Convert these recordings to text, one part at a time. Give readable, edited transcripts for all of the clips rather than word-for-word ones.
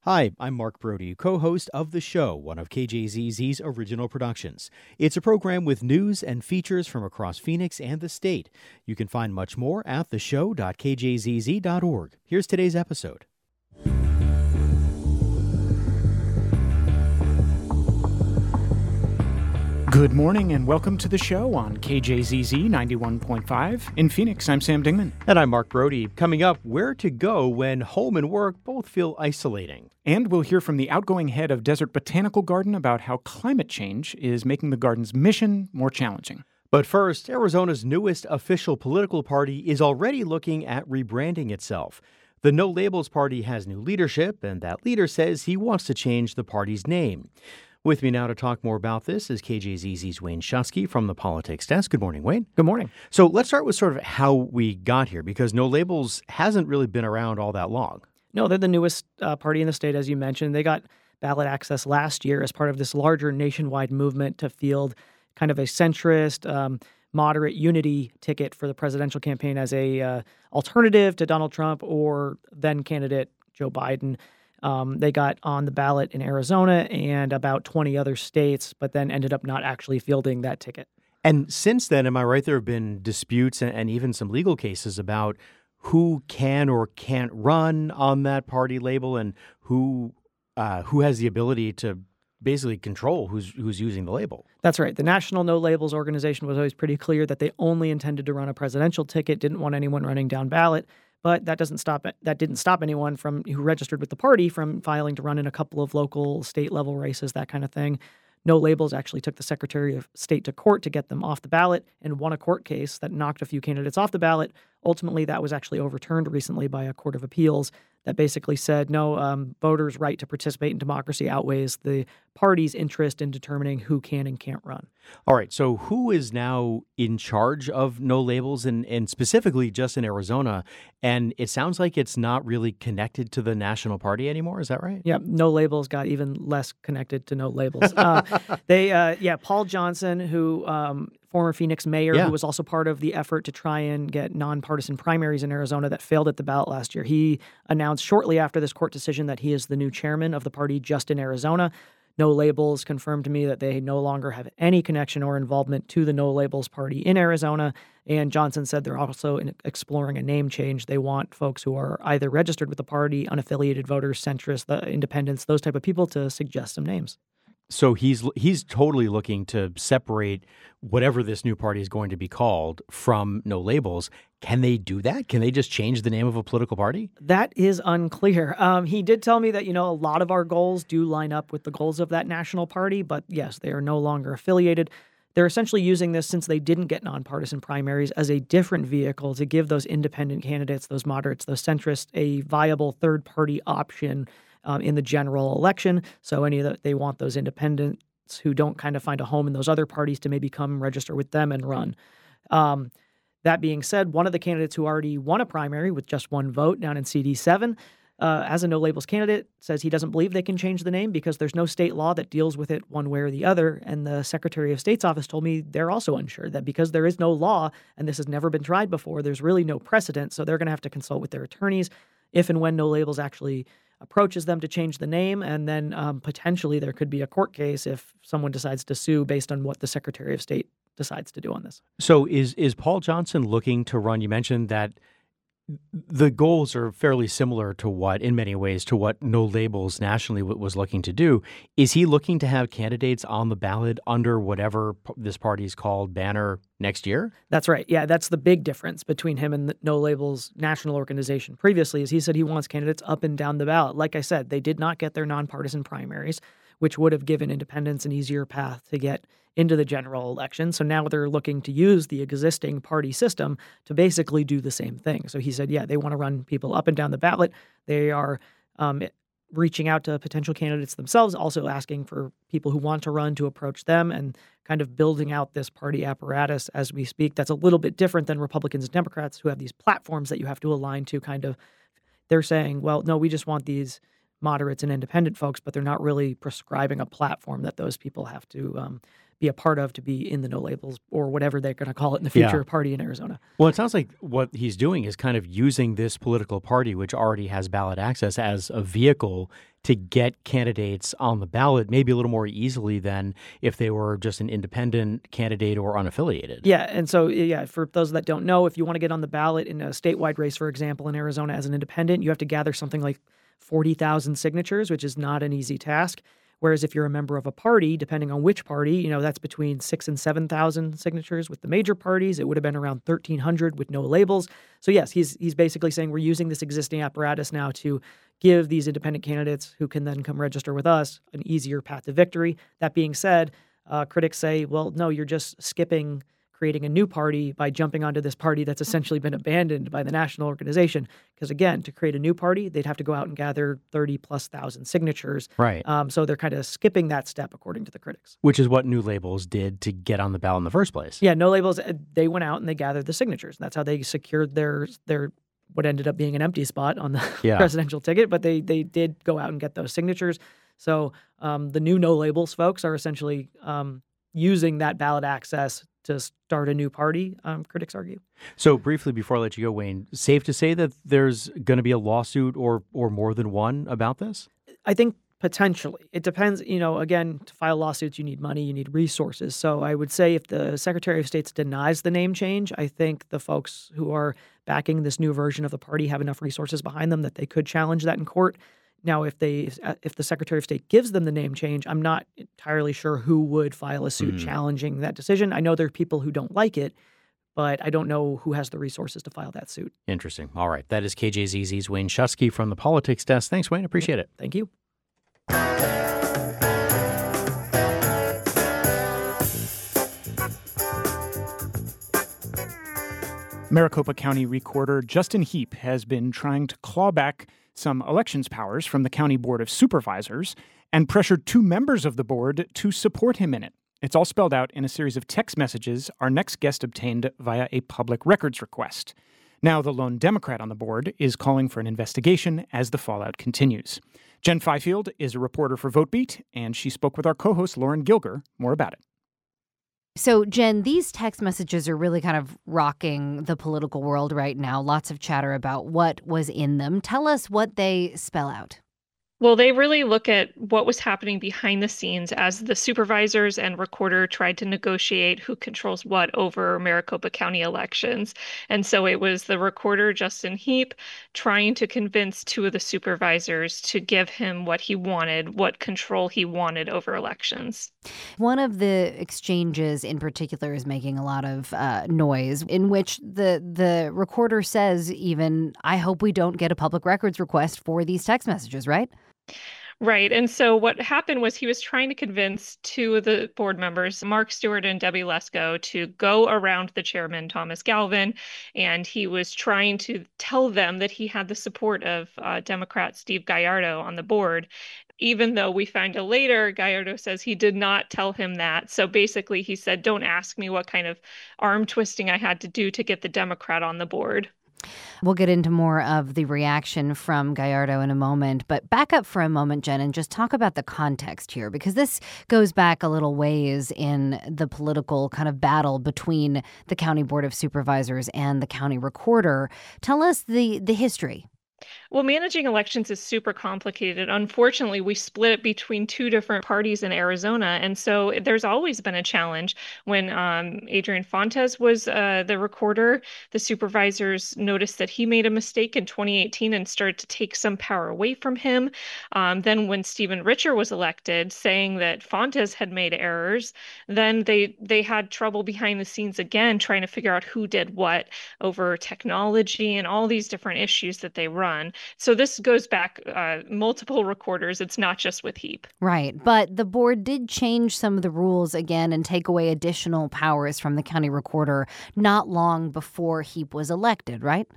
Hi, I'm Mark Brody, co-host of The Show, one of KJZZ's original productions. It's a program with news and features from across Phoenix and the state. You can find much more at theshow.kjzz.org. Here's today's episode. Good morning and welcome to the show on KJZZ 91.5. In Phoenix, I'm Sam Dingman. And I'm Mark Brody. Coming up, where to go when home and work both feel isolating. And we'll hear from the outgoing head of Desert Botanical Garden about how climate change is making the garden's mission more challenging. But first, Arizona's newest official political party is already looking at rebranding itself. The No Labels Party has new leadership, and that leader says he wants to change the party's name. With me now to talk more about this is KJZZ's Wayne Shusky from the Politics Desk. Good morning, Wayne. Good morning. So let's start with sort of how we got here, because No Labels hasn't really been around all that long. No, they're the newest party in the state, as you mentioned. They got ballot access last year as part of this larger nationwide movement to field kind of a centrist, moderate unity ticket for the presidential campaign as a alternative to Donald Trump or then candidate Joe Biden. They got on the ballot in Arizona and about 20 other states, but then ended up not actually fielding that ticket. And since then, am I right, there have been disputes and even some legal cases about who can or can't run on that party label and who has the ability to basically control who's using the label. That's right. The National No Labels Organization was always pretty clear that they only intended to run a presidential ticket, didn't want anyone running down ballot. But that didn't stop anyone who registered with the party from filing to run in a couple of local, state-level races, that kind of thing. No Labels actually took the Secretary of State to court to get them off the ballot and won a court case that knocked a few candidates off the ballot. Ultimately, that was actually overturned recently by a court of appeals that basically said, no, voters' right to participate in democracy outweighs the party's interest in determining who can and can't run. All right, so who is now in charge of No Labels and specifically just in Arizona? And it sounds like it's not really connected to the national party anymore. Is that right? Yeah, No Labels got even less connected to No Labels. Paul Johnson, who former Phoenix mayor, who was also part of the effort to try and get nonpartisan primaries in Arizona that failed at the ballot last year. He announced shortly after this court decision that he is the new chairman of the party just in Arizona. No Labels confirmed to me that they no longer have any connection or involvement to the No Labels party in Arizona. And Johnson said they're also exploring a name change. They want folks who are either registered with the party, unaffiliated voters, centrists, the independents, those type of people to suggest some names. So he's totally looking to separate whatever this new party is going to be called from No Labels. Can they do that? Can they just change the name of a political party? That is unclear. He did tell me that, a lot of our goals do line up with the goals of that national party, but yes, they are no longer affiliated. They're essentially using this, since they didn't get nonpartisan primaries, as a different vehicle to give those independent candidates, those moderates, those centrists, a viable third-party option in the general election. So they want those independents who don't kind of find a home in those other parties to maybe come register with them and run. That being said, one of the candidates who already won a primary with just one vote down in CD7, as a No Labels candidate, says he doesn't believe they can change the name because there's no state law that deals with it one way or the other. And the Secretary of State's office told me they're also unsure that because there is no law and this has never been tried before, there's really no precedent. So they're going to have to consult with their attorneys if and when No Labels actually approaches them to change the name, and then potentially there could be a court case if someone decides to sue based on what the Secretary of State decides to do on this. So is Paul Johnson looking to run? You mentioned that the goals are fairly similar in many ways to what No Labels nationally was looking to do. Is he looking to have candidates on the ballot under whatever this party's called banner next year? That's right. Yeah, that's the big difference between him and the No Labels national organization previously, is he said he wants candidates up and down the ballot. Like I said, they did not get their nonpartisan primaries, which would have given independents an easier path to get into the general election. So now they're looking to use the existing party system to basically do the same thing. So he said, they want to run people up and down the ballot. They are reaching out to potential candidates themselves, also asking for people who want to run to approach them and kind of building out this party apparatus as we speak. That's a little bit different than Republicans and Democrats who have these platforms that you have to align to. They're saying, well, no, we just want these moderates and independent folks, but they're not really prescribing a platform that those people have to be a part of to be in the No Labels or whatever they're going to call it in the future party in Arizona. Well, it sounds like what he's doing is kind of using this political party, which already has ballot access, as a vehicle to get candidates on the ballot maybe a little more easily than if they were just an independent candidate or unaffiliated. Yeah, and so, for those that don't know, if you want to get on the ballot in a statewide race, for example, in Arizona as an independent, you have to gather something like 40,000 signatures, which is not an easy task. Whereas if you're a member of a party, depending on which party, that's between 6,000 and 7,000 signatures. With the major parties, it would have been around 1,300 with No Labels. So yes, he's basically saying we're using this existing apparatus now to give these independent candidates who can then come register with us an easier path to victory. That being said, critics say, well, no, you're just skipping creating a new party by jumping onto this party that's essentially been abandoned by the national organization. Because again, to create a new party, they'd have to go out and gather 30,000+ signatures. Right. So they're kind of skipping that step, according to the critics. Which is what New Labels did to get on the ballot in the first place. Yeah, No Labels, they went out and they gathered the signatures. That's how they secured their what ended up being an empty spot on the presidential ticket. But they did go out and get those signatures. So the new No Labels folks are essentially using that ballot access to start a new party, critics argue. So briefly, before I let you go, Wayne, safe to say that there's going to be a lawsuit or more than one about this? I think potentially. It depends. Again, to file lawsuits, you need money, you need resources. So I would say if the Secretary of State denies the name change, I think the folks who are backing this new version of the party have enough resources behind them that they could challenge that in court. Now, if the Secretary of State gives them the name change, I'm not entirely sure who would file a suit challenging that decision. I know there are people who don't like it, but I don't know who has the resources to file that suit. Interesting. All right. That is KJZZ's Wayne Shusky from the Politics Desk. Thanks, Wayne. Appreciate it. Thank you. Maricopa County Recorder Justin Heap has been trying to claw back some elections powers from the County Board of Supervisors and pressured 2 members of the board to support him in it. It's all spelled out in a series of text messages our next guest obtained via a public records request. Now the lone Democrat on the board is calling for an investigation as the fallout continues. Jen Fifield is a reporter for VoteBeat, and she spoke with our co-host Lauren Gilger more about it. So, Jen, these text messages are really kind of rocking the political world right now. Lots of chatter about what was in them. Tell us what they spell out. Well, they really look at what was happening behind the scenes as the supervisors and recorder tried to negotiate who controls what over Maricopa County elections. And so it was the recorder, Justin Heap, trying to convince 2 of the supervisors to give him what he wanted, what control he wanted over elections. One of the exchanges in particular is making a lot of noise, in which the recorder says even, I hope we don't get a public records request for these text messages, right? Right. And so what happened was he was trying to convince 2 of the board members, Mark Stewart and Debbie Lesko, to go around the chairman, Thomas Galvin. And he was trying to tell them that he had the support of Democrat Steve Gallardo on the board. Even though we find out later, Gallardo says he did not tell him that. So basically, he said, don't ask me what kind of arm twisting I had to do to get the Democrat on the board. We'll get into more of the reaction from Gallardo in a moment, but back up for a moment, Jen, and just talk about the context here, because this goes back a little ways in the political kind of battle between the County Board of Supervisors and the County Recorder. Tell us the history. Well, managing elections is super complicated. Unfortunately, we split it between 2 different parties in Arizona. And so there's always been a challenge. When Adrian Fontes was the recorder, the supervisors noticed that he made a mistake in 2018 and started to take some power away from him. Then when Stephen Richer was elected, saying that Fontes had made errors, then they had trouble behind the scenes again, trying to figure out who did what over technology and all these different issues that they run. So this goes back multiple recorders. It's not just with Heap. Right. But the board did change some of the rules again and take away additional powers from the county recorder not long before Heap was elected, right?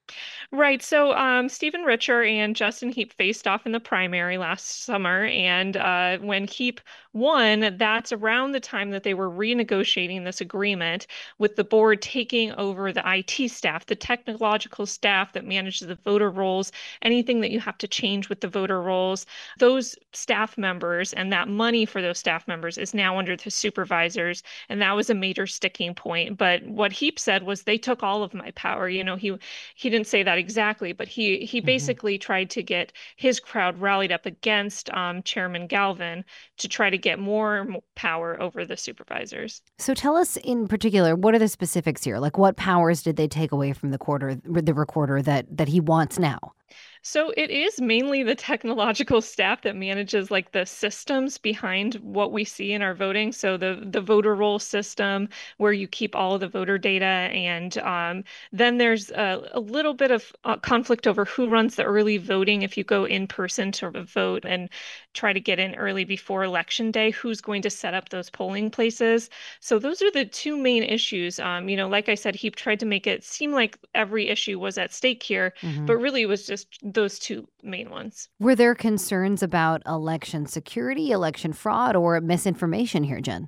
Right. So Stephen Richer and Justin Heap faced off in the primary last summer. And when Heap won, that's around the time that they were renegotiating this agreement with the board taking over the IT staff, the technological staff that manages the voter rolls, anything that you have to change with the voter rolls. Those staff members and that money for those staff members is now under the supervisors. And that was a major sticking point. But what Heap said was they took all of my power. He didn't say that exactly, but he basically tried to get his crowd rallied up against Chairman Galvin to try to get more power over the supervisors. So tell us in particular, what are the specifics here? Like what powers did they take away from the recorder that he wants now? So it is mainly the technological staff that manages like the systems behind what we see in our voting. So the voter roll system where you keep all of the voter data, and then there's a little bit of conflict over who runs the early voting. If you go in person to vote and try to get in early before election day, who's going to set up those polling places? So those are the two main issues. Like I said, he tried to make it seem like every issue was at stake here, but really it was just those two main ones. Were there concerns about election security, election fraud, or misinformation here, Jen?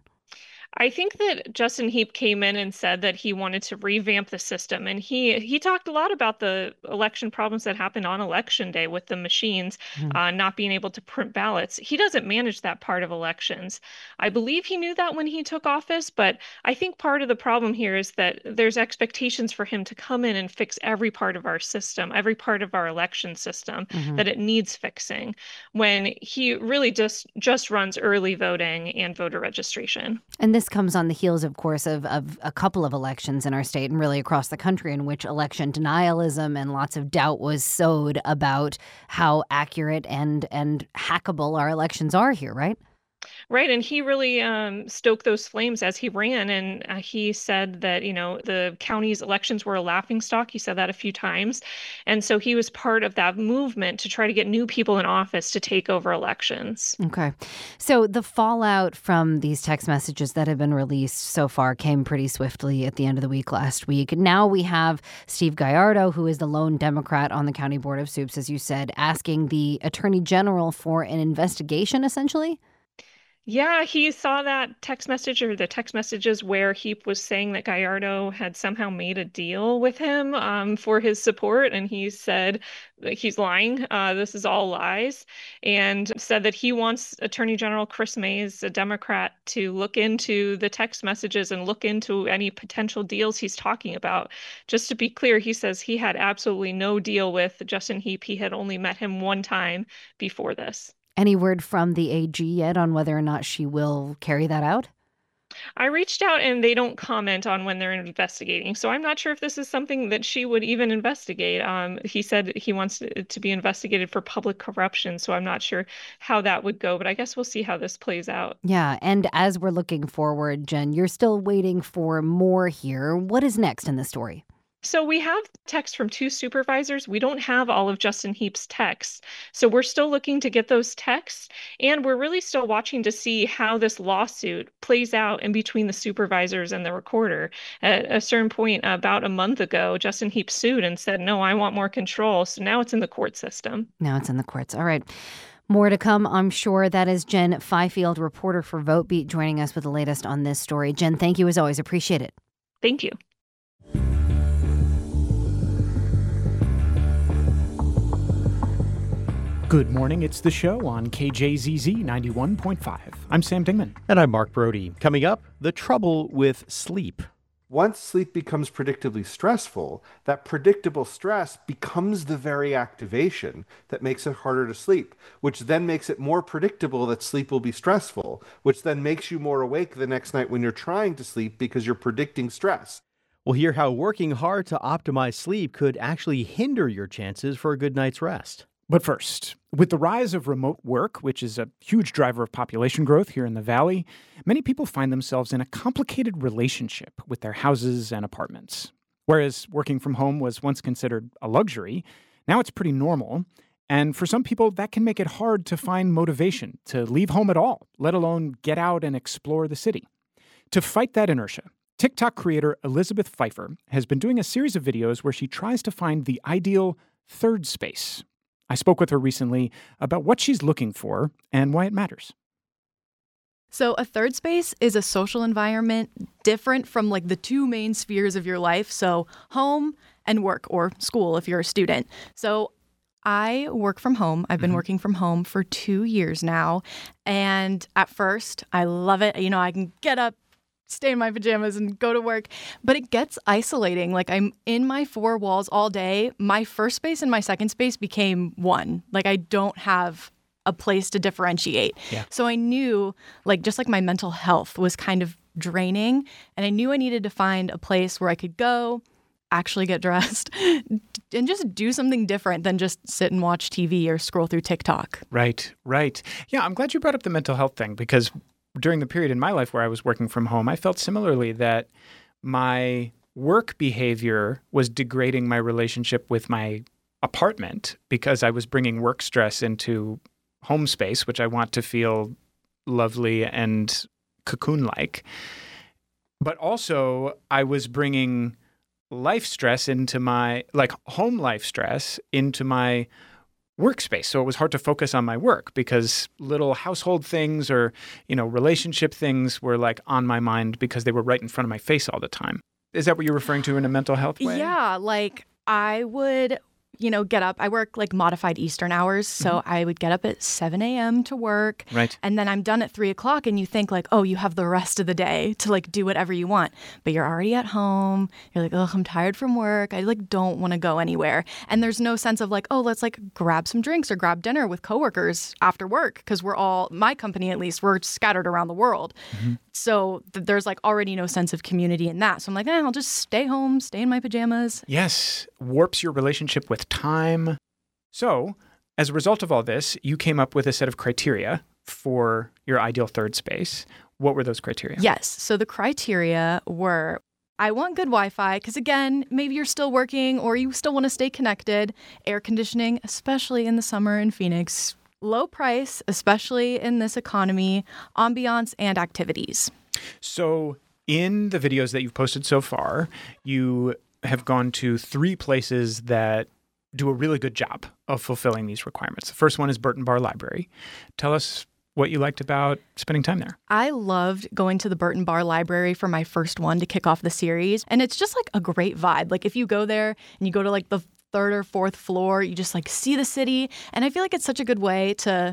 I think that Justin Heap came in and said that he wanted to revamp the system. And he talked a lot about the election problems that happened on election day with the machines not being able to print ballots. He doesn't manage that part of elections. I believe he knew that when he took office, but I think part of the problem here is that there's expectations for him to come in and fix every part of our system, every part of our election system, that it needs fixing, when he really just runs early voting and voter registration. And this comes on the heels, of course, of a couple of elections in our state and really across the country in which election denialism and lots of doubt was sowed about how accurate and hackable our elections are here, right? Right. And he really stoked those flames as he ran. And he said that, the county's elections were a laughingstock. He said that a few times. And so he was part of that movement to try to get new people in office to take over elections. Okay. So the fallout from these text messages that have been released so far came pretty swiftly at the end of the week last week. Now we have Steve Gallardo, who is the lone Democrat on the County Board of Soups, as you said, asking the Attorney General for an investigation, essentially. Yeah, he saw that text message or the text messages where Heap was saying that Gallardo had somehow made a deal with him for his support. And he said that he's lying. This is all lies. And said that he wants Attorney General Chris Mays, a Democrat, to look into the text messages and look into any potential deals he's talking about. Just to be clear, he says he had absolutely no deal with Justin Heap. He had only met him one time before this. Any word from the AG yet on whether or not she will carry that out? I reached out and they don't comment on when they're investigating. So I'm not sure if this is something that she would even investigate. He said he wants it to be investigated for public corruption. So I'm not sure how that would go, but I guess we'll see how this plays out. Yeah. And as we're looking forward, Jen, you're still waiting for more here. What is next in the story? So we have text from two supervisors. We don't have all of Justin Heap's texts. So we're still looking to get those texts. And we're really still watching to see how this lawsuit plays out in between the supervisors and the recorder. At a certain point, about a month ago, Justin Heap sued and said, no, I want more control. So now it's in the court system. Now it's in the courts. All right. More to come, I'm sure. That is Jen Fifield, reporter for VoteBeat, joining us with the latest on this story. Jen, thank you as always. Appreciate it. Thank you. Good morning. It's The Show on KJZZ 91.5. I'm Sam Dingman. And I'm Mark Brody. Coming up, the trouble with sleep. Once sleep becomes predictably stressful, that predictable stress becomes the very activation that makes it harder to sleep, which then makes it more predictable that sleep will be stressful, which then makes you more awake the next night when you're trying to sleep because you're predicting stress. We'll hear how working hard to optimize sleep could actually hinder your chances for a good night's rest. But first, with the rise of remote work, which is a huge driver of population growth here in the Valley, many people find themselves in a complicated relationship with their houses and apartments. Whereas working from home was once considered a luxury, now it's pretty normal. And for some people, that can make it hard to find motivation to leave home at all, let alone get out and explore the city. To fight that inertia, TikTok creator Elizabeth Pfeiffer has been doing a series of videos where she tries to find the ideal third space. I spoke with her recently about what she's looking for and why it matters. So a third space is a social environment different from like the two main spheres of your life. So home and work, or school if you're a student. So I work from home. I've been working from home for 2 years now. And at first, I love it. You know, I can get up, stay in my pajamas and go to work. But it gets isolating. Like I'm in my four walls all day. My first space and my second space became one. Like I don't have a place to differentiate. Yeah. So I knew like just like my mental health was kind of draining. And I knew I needed to find a place where I could go, actually get dressed, and just do something different than just sit and watch TV or scroll through TikTok. Right. Yeah, I'm glad you brought up the mental health thing because during the period in my life where I was working from home, I felt similarly that my work behavior was degrading my relationship with my apartment because I was bringing work stress into home space, which I want to feel lovely and cocoon-like. But also, I was bringing life stress into my, like home life stress into my workspace. So it was hard to focus on my work because little household things or, relationship things were like on my mind because they were right in front of my face all the time. Is that what you're referring to in a mental health way? Yeah, like I would, get up. I work like modified Eastern hours. So I would get up at 7 a.m. to work. Right. And then I'm done at 3 o'clock and you think like, oh, you have the rest of the day to like do whatever you want. But you're already at home. You're like, oh, I'm tired from work. I like don't want to go anywhere. And there's no sense of like, oh, let's like grab some drinks or grab dinner with coworkers after work. Because we're all, my company at least, we're scattered around the world. So there's like already no sense of community in that. So I'm like, I'll just stay home, stay in my pajamas. Yes. Warps your relationship with time. So as a result of all this, you came up with a set of criteria for your ideal third space. What were those criteria? Yes. So the criteria were, I want good Wi-Fi because, again, maybe you're still working or you still want to stay connected. Air conditioning, especially in the summer in Phoenix. Low price, especially in this economy. Ambiance and activities. So in the videos that you've posted so far, you have gone to 3 places that do a really good job of fulfilling these requirements. The first one is Burton Bar Library. Tell us what you liked about spending time there. I loved going to the Burton Bar Library for my first one to kick off the series. And it's just like a great vibe. Like if you go there and you go to like the 3rd or 4th floor, you just like see the city. And I feel like it's such a good way to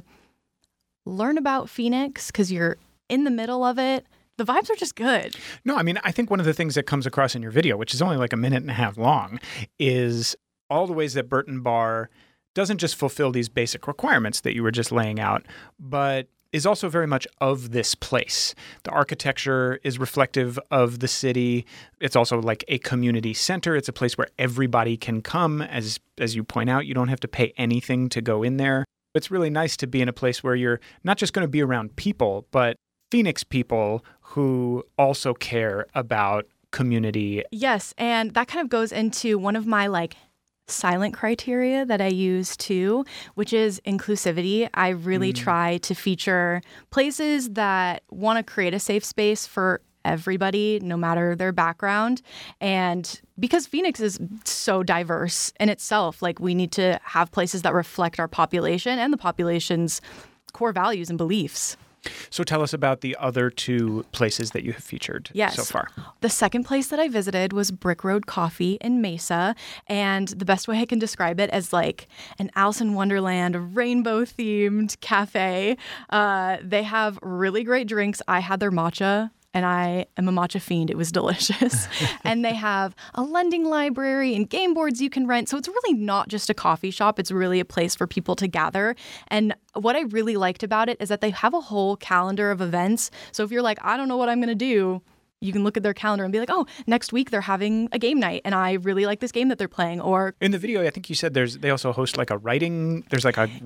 learn about Phoenix because you're in the middle of it. The vibes are just good. No, I mean, I think one of the things that comes across in your video, which is only like a minute and a half long, is all the ways that Burton Bar doesn't just fulfill these basic requirements that you were just laying out, but is also very much of this place. The architecture is reflective of the city. It's also like a community center. It's a place where everybody can come. As you point out, you don't have to pay anything to go in there. It's really nice to be in a place where you're not just going to be around people, but Phoenix people who also care about community. Yes, and that kind of goes into one of my like silent criteria that I use too, which is inclusivity. I really try to feature places that want to create a safe space for everybody, no matter their background. And because Phoenix is so diverse in itself, like we need to have places that reflect our population and the population's core values and beliefs. So tell us about the other 2 places that you have featured so far. The second place that I visited was Brick Road Coffee in Mesa. And the best way I can describe it as like an Alice in Wonderland rainbow-themed cafe. They have really great drinks. I had their matcha. And I am a matcha fiend. It was delicious. And they have a lending library and game boards you can rent. So it's really not just a coffee shop. It's really a place for people to gather. And what I really liked about it is that they have a whole calendar of events. So if you're like, I don't know what I'm going to do, you can look at their calendar and be like, oh, next week they're having a game night and I really like this game that they're playing. Or in the video, I think you said they also host like a writing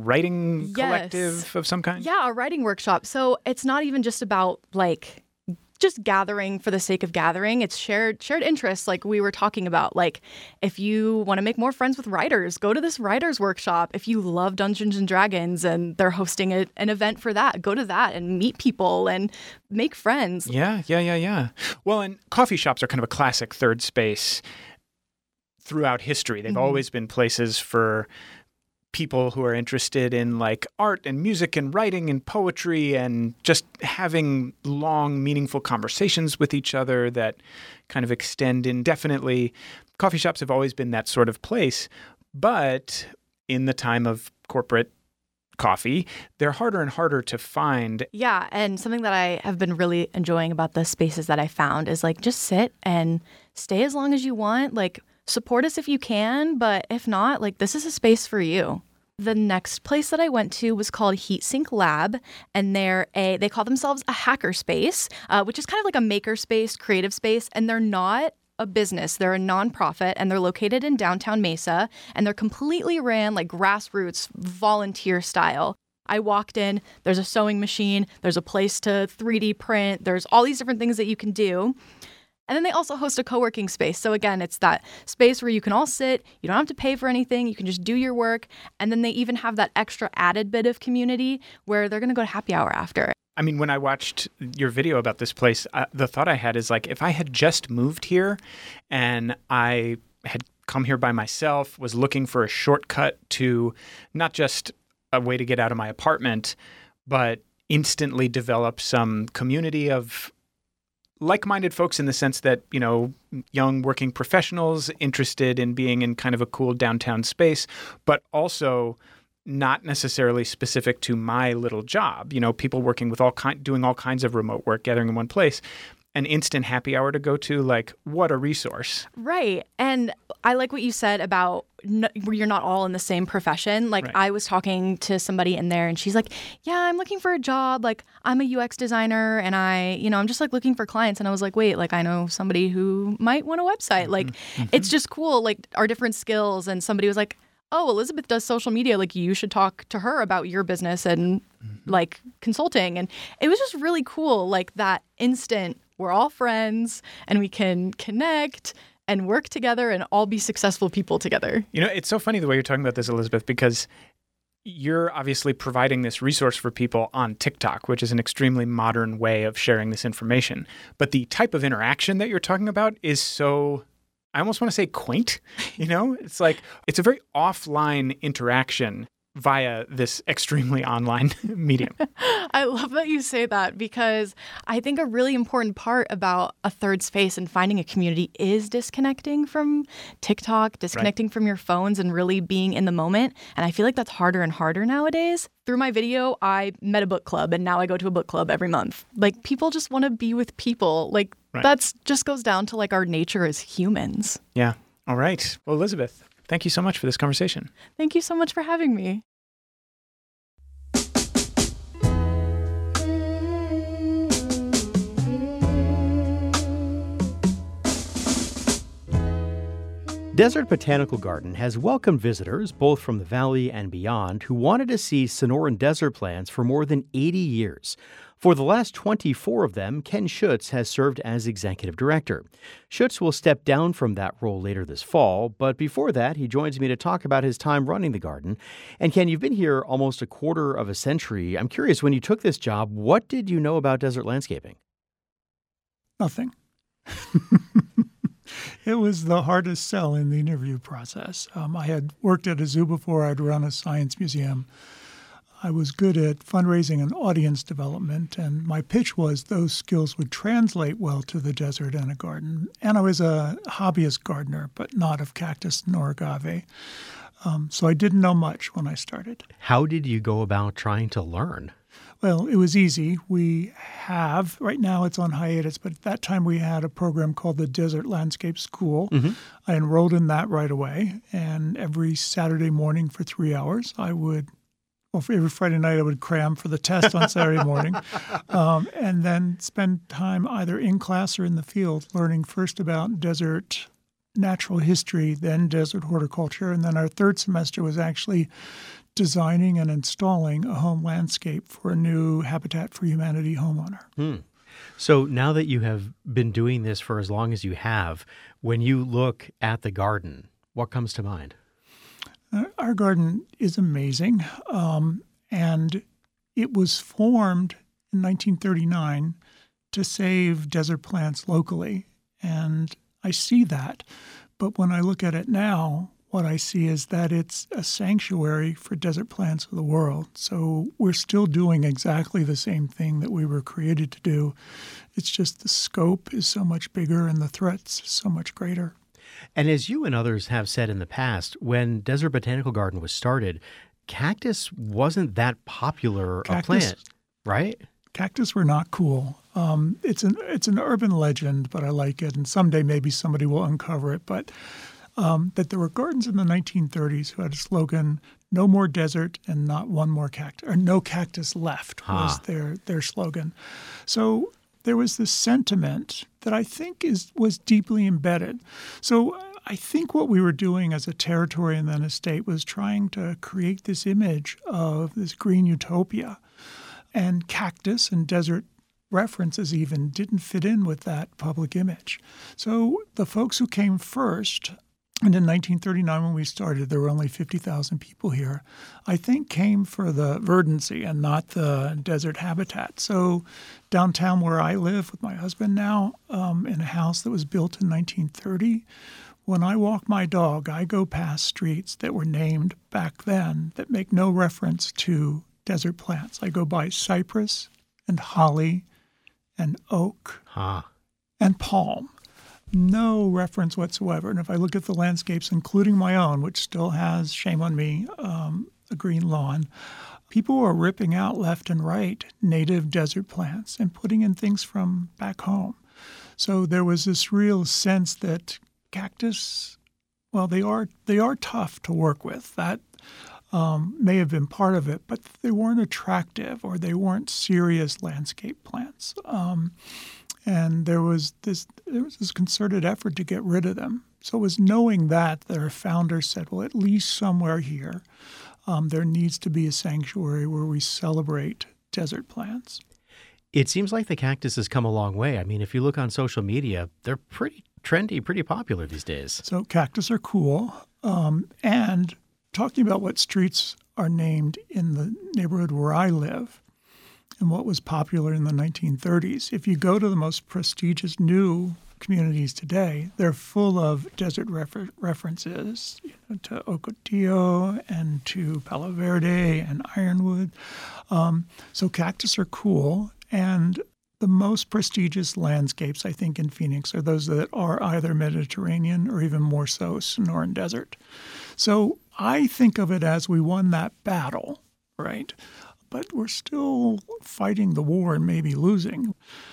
collective of some kind. Yeah, a writing workshop. So it's not even just about like just gathering for the sake of gathering. It's shared interests, like we were talking about. Like, if you want to make more friends with writers, go to this writers workshop. If you love Dungeons and Dragons and they're hosting an event for that, go to that and meet people and make friends. Yeah. Well, and coffee shops are kind of a classic third space throughout history. They've always been places for people who are interested in like art and music and writing and poetry and just having long, meaningful conversations with each other that kind of extend indefinitely. Coffee shops have always been that sort of place. But in the time of corporate coffee, they're harder and harder to find. Yeah, and something that I have been really enjoying about the spaces that I found is like just sit and stay as long as you want. Like, support us if you can, but if not, like, this is a space for you. The next place that I went to was called Heatsink Lab, and they call themselves a hacker space, which is kind of like a maker space, creative space, and they're not a business. They're a nonprofit, and they're located in downtown Mesa, and they're completely ran like grassroots, volunteer style. I walked in, there's a sewing machine, there's a place to 3D print, there's all these different things that you can do. And then they also host a co-working space. So again, it's that space where you can all sit, you don't have to pay for anything, you can just do your work. And then they even have that extra added bit of community where they're going to go to happy hour after. I mean, when I watched your video about this place, the thought I had is like, if I had just moved here and I had come here by myself, was looking for a shortcut to not just a way to get out of my apartment, but instantly develop some community of like-minded folks in the sense that, you know, young working professionals interested in being in kind of a cool downtown space, but also not necessarily specific to my little job. You know, people working with doing all kinds of remote work, gathering in one place. An instant happy hour to go to, like, what a resource. Right. And I like what you said about you're not all in the same profession. Like, right. I was talking to somebody in there and she's like, yeah, I'm looking for a job. Like, I'm a UX designer and I'm just like looking for clients. And I was like, wait, like, I know somebody who might want a website. Like, it's just cool, like, our different skills. And somebody was like, oh, Elizabeth does social media. Like, you should talk to her about your business and like consulting. And it was just really cool. Like, that instant, we're all friends and we can connect and work together and all be successful people together. You know, it's so funny the way you're talking about this, Elizabeth, because you're obviously providing this resource for people on TikTok, which is an extremely modern way of sharing this information. But the type of interaction that you're talking about is so, I almost want to say quaint. You know, it's like, it's a very offline interaction via this extremely online medium. I love that you say that, because I think a really important part about a third space and finding a community is disconnecting from TikTok, disconnecting from your phones and really being in the moment. And I feel like that's harder and harder nowadays. Through my video, I met a book club and now I go to a book club every month. Like, people just want to be with people. Like, that's just goes down to like our nature as humans. Yeah. All right. Well, Elizabeth, thank you so much for this conversation. Thank you so much for having me. Desert Botanical Garden has welcomed visitors, both from the valley and beyond, who wanted to see Sonoran desert plants for more than 80 years. For the last 24 of them, Ken Schutz has served as executive director. Schutz will step down from that role later this fall, but before that, he joins me to talk about his time running the garden. And Ken, you've been here almost a quarter of a century. I'm curious, when you took this job, what did you know about desert landscaping? Nothing. It was the hardest sell in the interview process. I had worked at a zoo before. I'd run a science museum. I was good at fundraising and audience development, and my pitch was those skills would translate well to the desert and a garden. And I was a hobbyist gardener, but not of cactus nor agave. So I didn't know much when I started. How did you go about trying to learn? Well, it was easy. We have, right now it's on hiatus, but at that time we had a program called the Desert Landscape School. I enrolled in that right away, and every Saturday morning for 3 hours, for every Friday night I would cram for the test on Saturday morning, and then spend time either in class or in the field learning first about desert natural history, then desert horticulture, and then our third semester was actually designing and installing a home landscape for a new Habitat for Humanity homeowner. So now that you have been doing this for as long as you have, when you look at the garden, what comes to mind? Our garden is amazing, and it was formed in 1939 to save desert plants locally, and I see that. But when I look at it now, what I see is that it's a sanctuary for desert plants of the world. So we're still doing exactly the same thing that we were created to do. It's just the scope is so much bigger and the threats so much greater. And as you and others have said in the past, when Desert Botanical Garden was started, cactus wasn't that popular a plant, right? Cactus were not cool. It's an urban legend, but I like it. And someday maybe somebody will uncover it. But that there were gardens in the 1930s who had a slogan, "No more desert and not one more cactus," or "No cactus left" was their slogan. So there was this sentiment that I think was deeply embedded. So I think what we were doing as a territory and then a state was trying to create this image of this green utopia. And cactus and desert references even didn't fit in with that public image. So the folks who came first, and in 1939 when we started, there were only 50,000 people here, I think came for the verdancy and not the desert habitat. So downtown where I live with my husband now, in a house that was built in 1930, when I walk my dog, I go past streets that were named back then that make no reference to desert plants. I go by cypress and holly and oak and palm. No reference whatsoever. And if I look at the landscapes, including my own, which still has, shame on me, a green lawn, people are ripping out left and right native desert plants and putting in things from back home. So there was this real sense that cactus, well, they are tough to work with. That may have been part of it, but they weren't attractive or they weren't serious landscape plants. And there was this concerted effort to get rid of them. So it was knowing that their founders said, well, at least somewhere here, there needs to be a sanctuary where we celebrate desert plants. It seems like the cactus has come a long way. I mean, if you look on social media, they're pretty trendy, pretty popular these days. So cactus are cool. And talking about what streets are named in the neighborhood where I live and what was popular in the 1930s, if you go to the most prestigious new communities today, they're full of desert references, to Ocotillo and to Palo Verde and Ironwood. So cactus are cool. And the most prestigious landscapes, I think, in Phoenix are those that are either Mediterranean or even more so Sonoran Desert. So I think of it as we won that battle, right? But we're still fighting the war and maybe losing.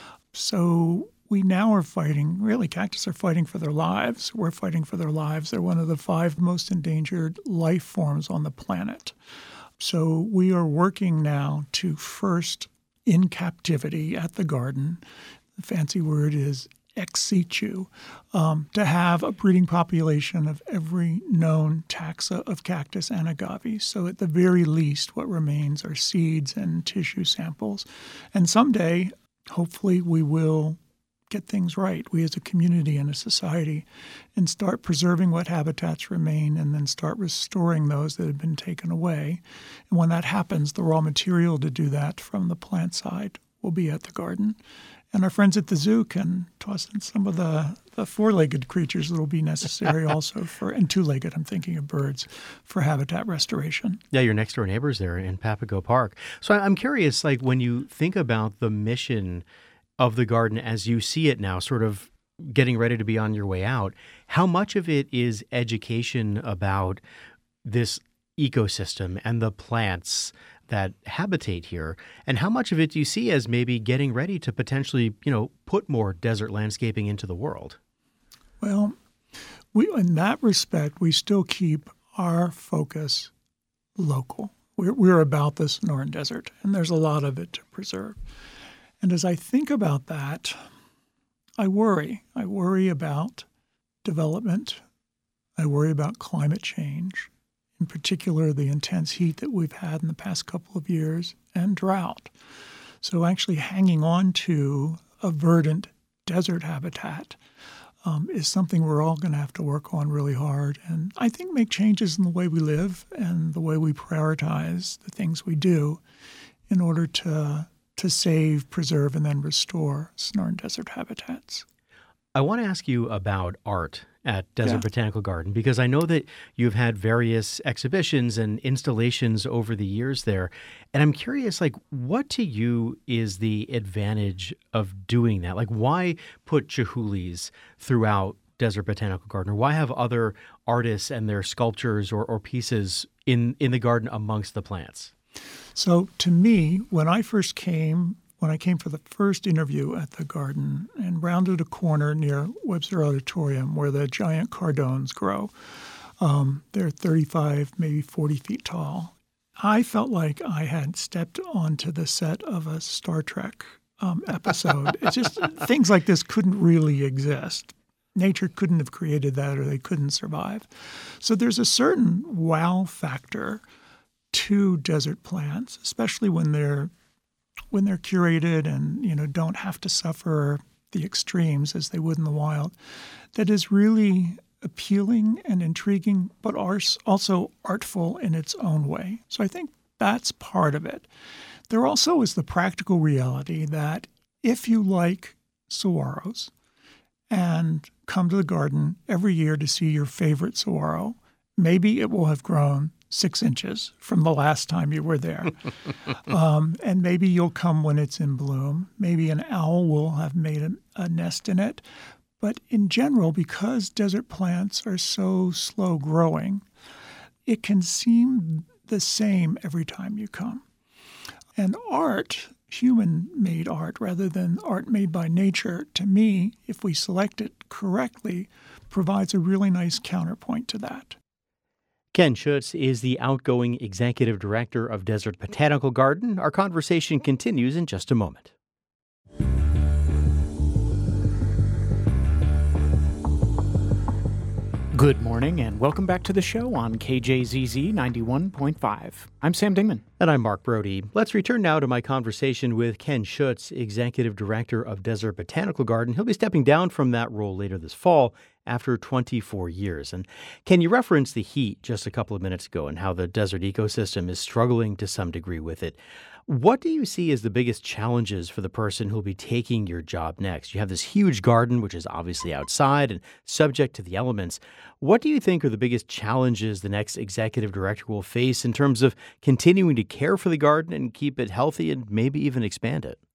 So we now are fighting, really, cactus are fighting for their lives. We're fighting for their lives. They're one of the 5 most endangered life forms on the planet. So we are working now to first, in captivity at the garden, the fancy word is ex situ, to have a breeding population of every known taxa of cactus and agave. So at the very least, what remains are seeds and tissue samples. And someday, hopefully, we will get things right, we as a community and a society, and start preserving what habitats remain and then start restoring those that have been taken away. And when that happens, the raw material to do that from the plant side will be at the garden. And our friends at the zoo can toss in some of the 4-legged creatures that will be necessary also and 2-legged, I'm thinking of birds, for habitat restoration. Yeah, your next door neighbors there in Papago Park. So I'm curious, like when you think about the mission of the garden as you see it now, sort of getting ready to be on your way out, how much of it is education about this ecosystem and the plants that habitate here, and how much of it do you see as maybe getting ready to potentially, put more desert landscaping into the world? Well, in that respect, we still keep our focus local. We're about the Sonoran Desert, and there's a lot of it to preserve. And as I think about that, I worry. I worry about development. I worry about climate change, in particular the intense heat that we've had in the past couple of years, and drought. So actually hanging on to a verdant desert habitat is something we're all going to have to work on really hard. And I think make changes in the way we live and the way we prioritize the things we do in order to save, preserve, and then restore Sonoran desert habitats. I want to ask you about art at Desert Botanical Garden, because I know that you've had various exhibitions and installations over the years there. And I'm curious, like, what to you is the advantage of doing that? Like, why put Chihulis throughout Desert Botanical Garden? Or why have other artists and their sculptures or pieces in the garden amongst the plants? So to me, when I came for the first interview at the garden and rounded a corner near Webster Auditorium where the giant cardones grow, they're 35, maybe 40 feet tall. I felt like I had stepped onto the set of a Star Trek episode. It's just things like this couldn't really exist. Nature couldn't have created that, or they couldn't survive. So there's a certain wow factor to desert plants, especially when they're curated and don't have to suffer the extremes as they would in the wild, that is really appealing and intriguing, but also artful in its own way. So I think that's part of it. There also is the practical reality that if you like saguaros and come to the garden every year to see your favorite saguaro, maybe it will have grown 6 inches from the last time you were there. And maybe you'll come when it's in bloom. Maybe an owl will have made a nest in it. But in general, because desert plants are so slow growing, it can seem the same every time you come. And art, human-made art rather than art made by nature, to me, if we select it correctly, provides a really nice counterpoint to that. Ken Schutz is the outgoing executive director of Desert Botanical Garden. Our conversation continues in just a moment. Good morning and welcome back to the show on KJZZ 91.5. I'm Sam Dingman. And I'm Mark Brody. Let's return now to my conversation with Ken Schutz, executive director of Desert Botanical Garden. He'll be stepping down from that role later this fall after 24 years. And Ken, you referenced the heat just a couple of minutes ago and how the desert ecosystem is struggling to some degree with it. What do you see as the biggest challenges for the person who'll be taking your job next? You have this huge garden, which is obviously outside and subject to the elements. What do you think are the biggest challenges the next executive director will face in terms of continuing to care for the garden and keep it healthy and maybe even expand it?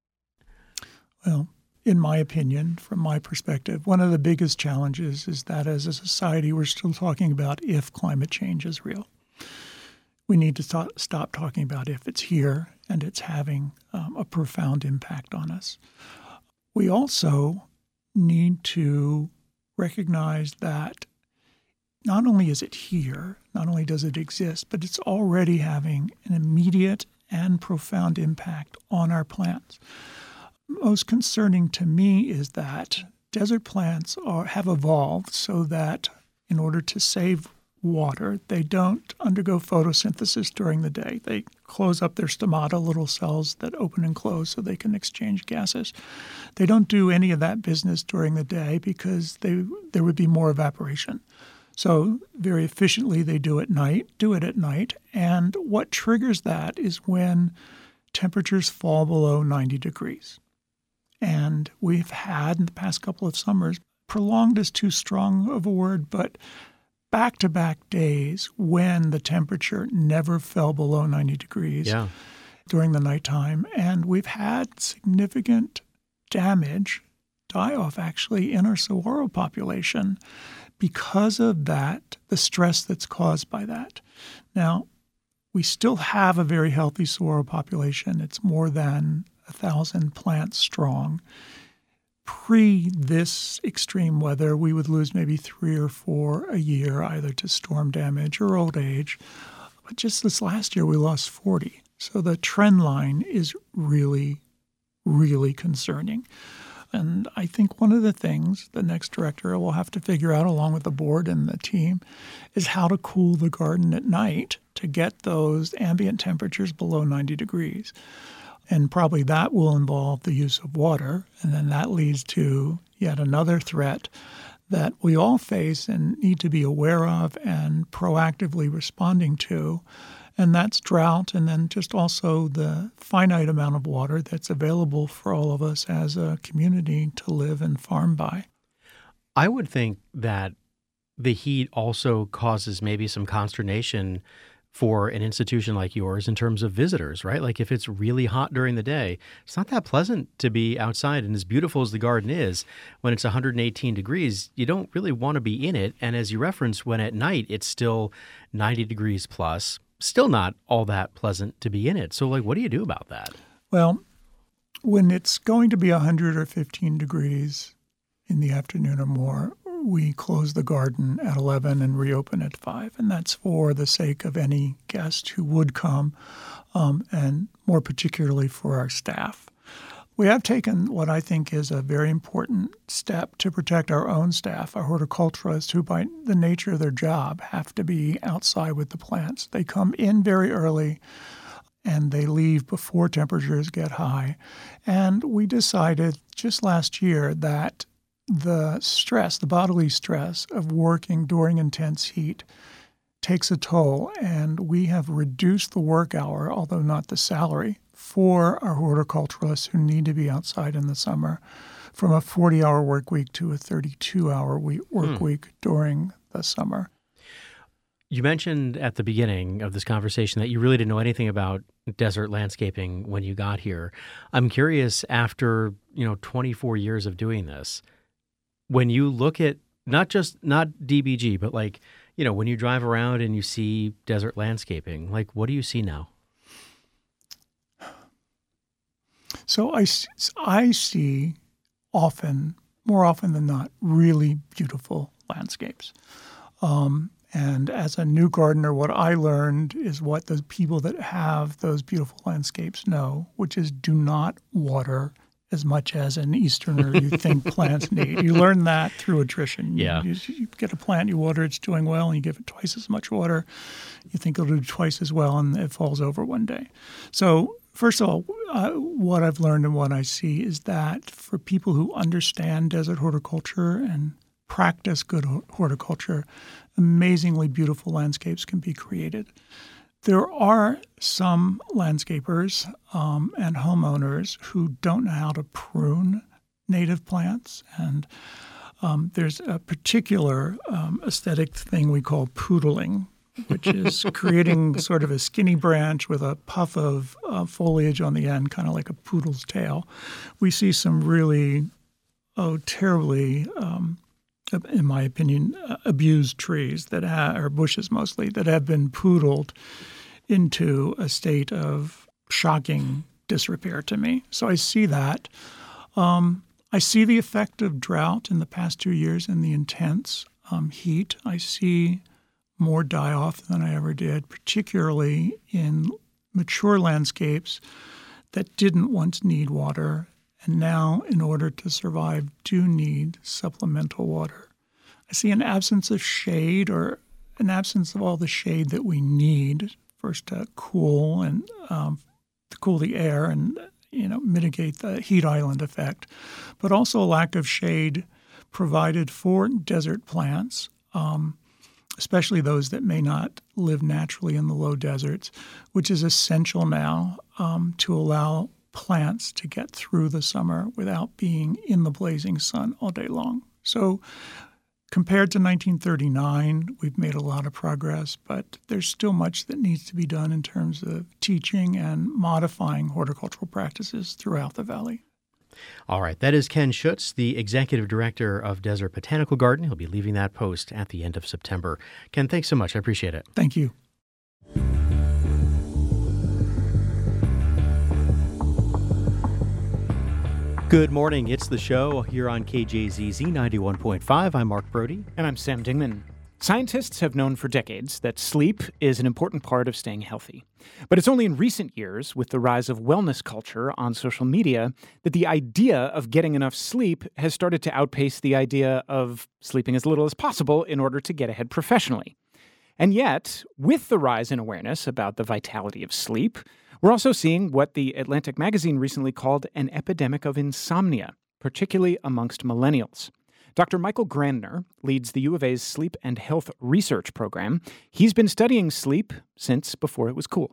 Well, in my opinion, from my perspective, one of the biggest challenges is that as a society, we're still talking about if climate change is real. We need to stop talking about if it's here and it's having a profound impact on us. We also need to recognize that not only is it here, not only does it exist, but it's already having an immediate and profound impact on our plants. Most concerning to me is that desert plants have evolved so that in order to save water, they don't undergo photosynthesis during the day. They close up their stomata, little cells that open and close so they can exchange gases. They don't do any of that business during the day because there would be more evaporation. So very efficiently they do it at night. And what triggers that is when temperatures fall below 90 degrees. And we've had in the past couple of summers, prolonged is too strong of a word, but back-to-back days when the temperature never fell below 90 degrees during the nighttime. And we've had significant damage, die-off actually, in our saguaro population because of that, the stress that's caused by that. Now, we still have a very healthy saguaro population. It's more than 1,000 plants strong. Pre this extreme weather, we would lose maybe 3 or 4 a year, either to storm damage or old age. But just this last year, we lost 40. So the trend line is really, really concerning. And I think one of the things the next director will have to figure out, along with the board and the team, is how to cool the garden at night to get those ambient temperatures below 90 degrees. And probably that will involve the use of water. And then that leads to yet another threat that we all face and need to be aware of and proactively responding to. And that's drought, and then just also the finite amount of water that's available for all of us as a community to live and farm by. I would think that the heat also causes maybe some consternation for an institution like yours in terms of visitors, right? Like if it's really hot during the day, it's not that pleasant to be outside. And as beautiful as the garden is, when it's 118 degrees, you don't really want to be in it. And as you referenced, when at night it's still 90 degrees plus, still not all that pleasant to be in it. So like, what do you do about that? Well, when it's going to be 100 or 15 degrees in the afternoon or more, we close the garden at 11 and reopen at 5. And that's for the sake of any guest who would come, and more particularly for our staff. We have taken what I think is a very important step to protect our own staff, our horticulturists, who by the nature of their job have to be outside with the plants. They come in very early and they leave before temperatures get high. And we decided just last year that the stress, the bodily stress of working during intense heat takes a toll, and we have reduced the work hour, although not the salary, for our horticulturalists who need to be outside in the summer from a 40-hour work week to a 32-hour work week during the summer. You mentioned at the beginning of this conversation that you really didn't know anything about desert landscaping when you got here. I'm curious, after 24 years of doing this, when you look at not DBG, but when you drive around and you see desert landscaping, like what do you see now? So I see more often than not, really beautiful landscapes. And as a new gardener, what I learned is what the people that have those beautiful landscapes know, which is do not water as much as an Easterner you think plants need. You learn that through attrition. Yeah. You get a plant, you water, it's doing well, and you give it twice as much water. You think it'll do twice as well, and it falls over one day. So first of all, what I've learned and what I see is that for people who understand desert horticulture and practice good horticulture, amazingly beautiful landscapes can be created. There are some landscapers and homeowners who don't know how to prune native plants, and there's a particular aesthetic thing we call poodling, which is creating sort of a skinny branch with a puff of foliage on the end, kind of like a poodle's tail. We see some really, terribly, in my opinion, abused trees that or bushes mostly, that have been poodled into a state of shocking disrepair to me. So I see that. I see the effect of drought in the past 2 years and the intense heat. I see more die-off than I ever did, particularly in mature landscapes that didn't once need water and now, in order to survive, do need supplemental water. I see an absence of shade, or an absence of all the shade that we need, first to cool and to cool the air and mitigate the heat island effect, but also a lack of shade provided for desert plants, especially those that may not live naturally in the low deserts, which is essential now to allow plants to get through the summer without being in the blazing sun all day long. So compared to 1939, we've made a lot of progress, but there's still much that needs to be done in terms of teaching and modifying horticultural practices throughout the valley. All right. That is Ken Schutz, the executive director of Desert Botanical Garden. He'll be leaving that post at the end of September. Ken, thanks so much. I appreciate it. Thank you. Good morning. It's The Show here on KJZZ 91.5. I'm Mark Brody. And I'm Sam Dingman. Scientists have known for decades that sleep is an important part of staying healthy. But it's only in recent years, with the rise of wellness culture on social media, that the idea of getting enough sleep has started to outpace the idea of sleeping as little as possible in order to get ahead professionally. And yet, with the rise in awareness about the vitality of sleep, we're also seeing what the Atlantic magazine recently called an epidemic of insomnia, particularly amongst millennials. Dr. Michael Grandner leads the U of A's Sleep and Health Research Program. He's been studying sleep since before it was cool.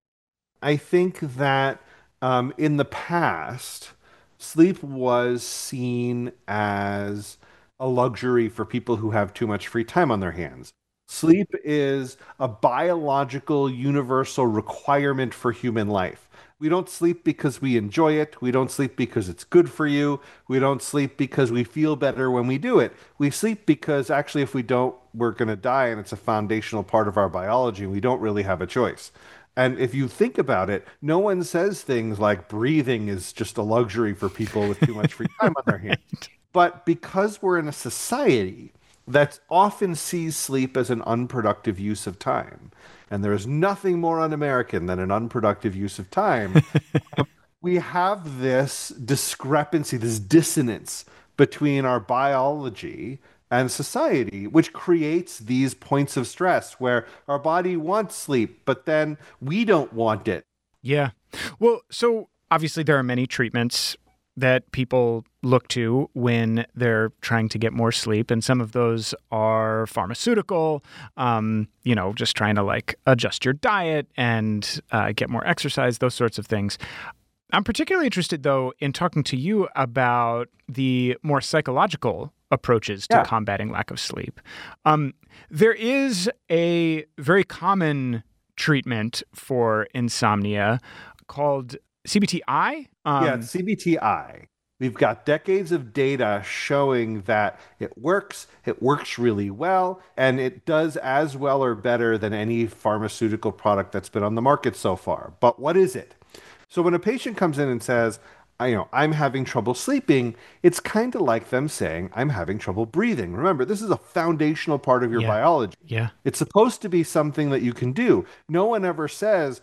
I think that in the past, sleep was seen as a luxury for people who have too much free time on their hands. Sleep is a biological, universal requirement for human life. We don't sleep because we enjoy it. We don't sleep because it's good for you. We don't sleep because we feel better when we do it. We sleep because actually if we don't, we're going to die, and it's a foundational part of our biology, and we don't really have a choice. And if you think about it, no one says things like breathing is just a luxury for people with too much free time on their hands. But because we're in a society that often sees sleep as an unproductive use of time, and there is nothing more un-American than an unproductive use of time, we have this discrepancy, this dissonance between our biology and society, which creates these points of stress where our body wants sleep, but then we don't want it. Yeah. Well, so obviously there are many treatments that people look to when they're trying to get more sleep. And some of those are pharmaceutical, just trying to adjust your diet and get more exercise, those sorts of things. I'm particularly interested, though, in talking to you about the more psychological approaches to combating lack of sleep. There is a very common treatment for insomnia called CBTI. CBTI. We've got decades of data showing that it works really well, and it does as well or better than any pharmaceutical product that's been on the market so far. But what is it? So when a patient comes in and says, I'm having trouble sleeping, it's kind of like them saying, I'm having trouble breathing. Remember, this is a foundational part of your biology. Yeah. It's supposed to be something that you can do. No one ever says,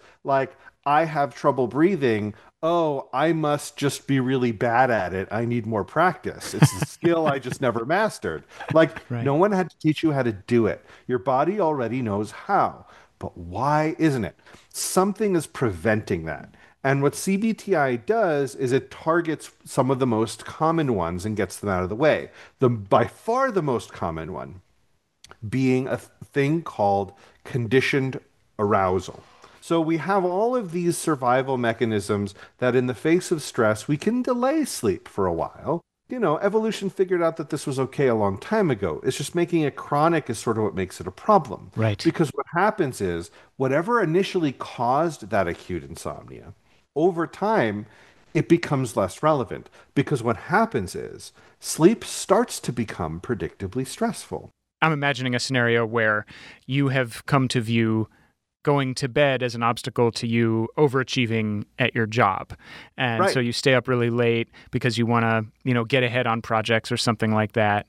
I have trouble breathing. Oh, I must just be really bad at it. I need more practice. It's a skill I just never mastered. No one had to teach you how to do it. Your body already knows how. But why isn't it? Something is preventing that. And what CBTI does is it targets some of the most common ones and gets them out of the way. By far the most common one being a thing called conditioned arousal. So we have all of these survival mechanisms that in the face of stress, we can delay sleep for a while. Evolution figured out that this was okay a long time ago. It's just making it chronic is sort of what makes it a problem. Right. Because what happens is whatever initially caused that acute insomnia, over time, it becomes less relevant. Because what happens is sleep starts to become predictably stressful. I'm imagining a scenario where you have come to view going to bed as an obstacle to you overachieving at your job. And so you stay up really late because you want to, get ahead on projects or something like that.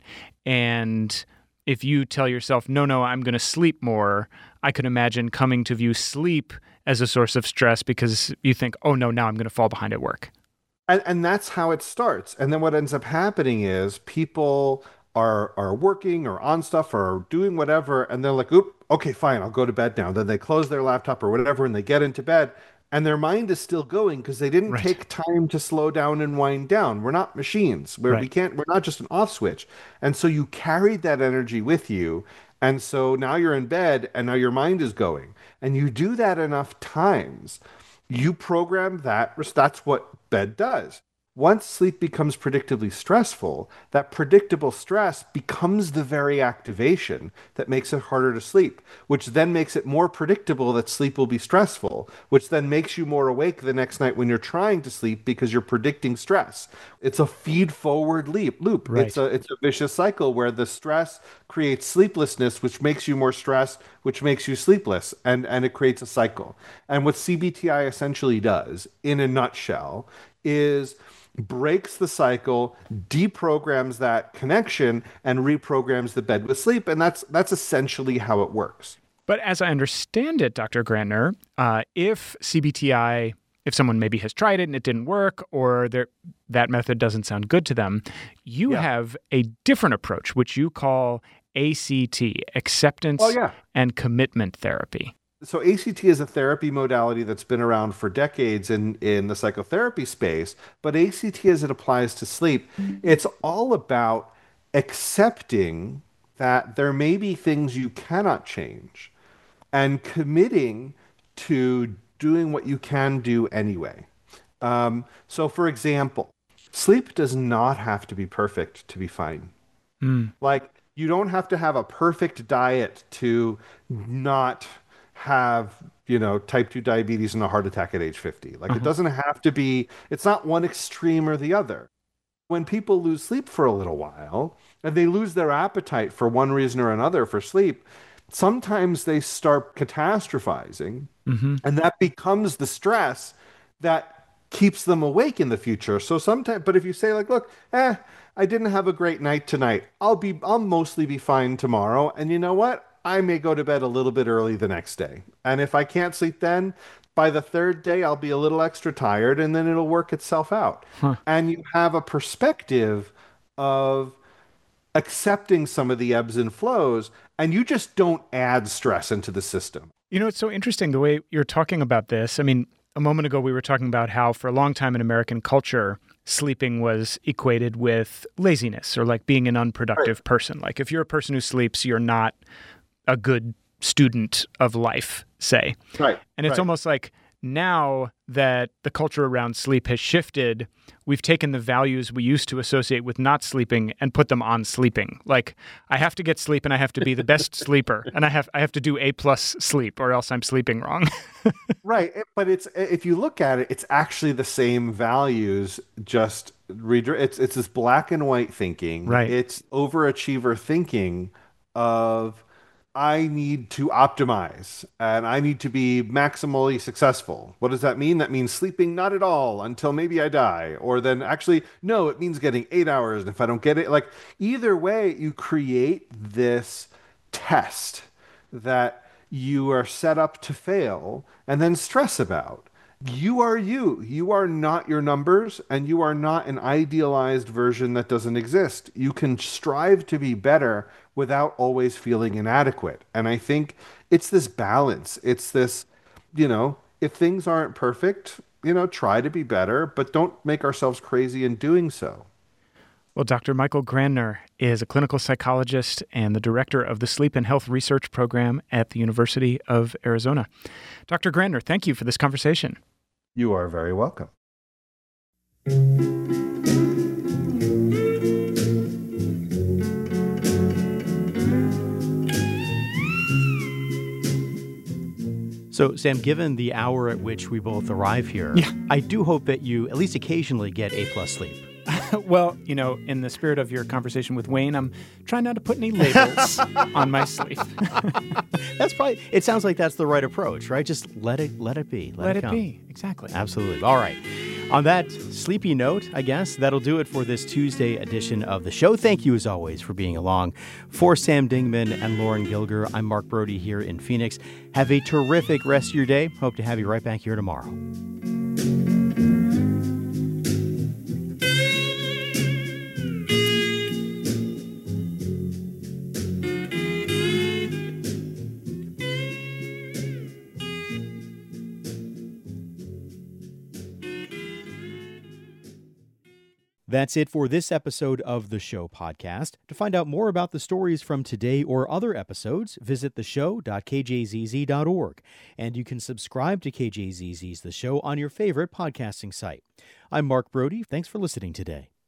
And if you tell yourself, no, I'm going to sleep more, I could imagine coming to view sleep as a source of stress because you think, oh no, now I'm going to fall behind at work. And that's how it starts. And then what ends up happening is people are working or on stuff or doing whatever, and they're like, oop, okay, fine, I'll go to bed now. Then they close their laptop or whatever, and they get into bed, and their mind is still going because they didn't take time to slow down and wind down. We're not machines where we're not just an off switch. And so you carried that energy with you. And so now you're in bed and now your mind is going. And you do that enough times, you program that. That's what bed does. Once sleep becomes predictably stressful, that predictable stress becomes the very activation that makes it harder to sleep, which then makes it more predictable that sleep will be stressful, which then makes you more awake the next night when you're trying to sleep because you're predicting stress. It's a feed-forward loop. Right. It's a vicious cycle where the stress creates sleeplessness, which makes you more stressed, which makes you sleepless, and it creates a cycle. And what CBTI essentially does, in a nutshell, is breaks the cycle, deprograms that connection, and reprograms the bed with sleep. And that's essentially how it works. But as I understand it, Dr. Grandner, if CBTI, if someone maybe has tried it and it didn't work, or that method doesn't sound good to them, you have a different approach, which you call ACT, acceptance and commitment therapy. So ACT is a therapy modality that's been around for decades in the psychotherapy space, but ACT as it applies to sleep, it's all about accepting that there may be things you cannot change and committing to doing what you can do anyway. So for example, sleep does not have to be perfect to be fine. Like, you don't have to have a perfect diet to not have, type 2 diabetes and a heart attack at age 50. Like, it doesn't have to be, it's not one extreme or the other. When people lose sleep for a little while, and they lose their appetite for one reason or another for sleep, sometimes they start catastrophizing, and that becomes the stress that keeps them awake in the future. So sometimes, but if you say, like, look, I didn't have a great night tonight, I'll mostly be fine tomorrow, and you know what? I may go to bed a little bit early the next day. And if I can't sleep then, by the third day, I'll be a little extra tired, and then it'll work itself out. And you have a perspective of accepting some of the ebbs and flows, and you just don't add stress into the system. It's so interesting the way you're talking about this. I mean, a moment ago, we were talking about how for a long time in American culture, sleeping was equated with laziness or like being an unproductive person. Like, if you're a person who sleeps, you're not a good student of life, say. And it's almost like now that the culture around sleep has shifted, we've taken the values we used to associate with not sleeping and put them on sleeping. Like, I have to get sleep and I have to be the best sleeper, and I have to do A+ sleep or else I'm sleeping wrong. Right. But if you look at it, it's actually the same values, just it's this black and white thinking. Right. It's overachiever thinking of, I need to optimize and I need to be maximally successful. What does that mean? That means sleeping not at all until maybe I die. Or then actually, no, it means getting 8 hours. And if I don't get it, like, either way, you create this test that you are set up to fail and then stress about. You are you. You are not your numbers, and you are not an idealized version that doesn't exist. You can strive to be better without always feeling inadequate. And I think it's this balance. It's this, if things aren't perfect, try to be better, but don't make ourselves crazy in doing so. Well, Dr. Michael Grandner is a clinical psychologist and the director of the Sleep and Health Research Program at the University of Arizona. Dr. Grandner, thank you for this conversation. You are very welcome. So, Sam, given the hour at which we both arrive here, I do hope that you at least occasionally get A+ sleep. Well, in the spirit of your conversation with Wayne, I'm trying not to put any labels on my sleep. It sounds like that's the right approach, right? Just let it be. Let it be. Exactly. Absolutely. All right. On that sleepy note, I guess, that'll do it for this Tuesday edition of the show. Thank you, as always, for being along. For Sam Dingman and Lauren Gilger, I'm Mark Brody here in Phoenix. Have a terrific rest of your day. Hope to have you right back here tomorrow. That's it for this episode of The Show podcast. To find out more about the stories from today or other episodes, visit theshow.kjzz.org. And you can subscribe to KJZZ's The Show on your favorite podcasting site. I'm Mark Brody. Thanks for listening today.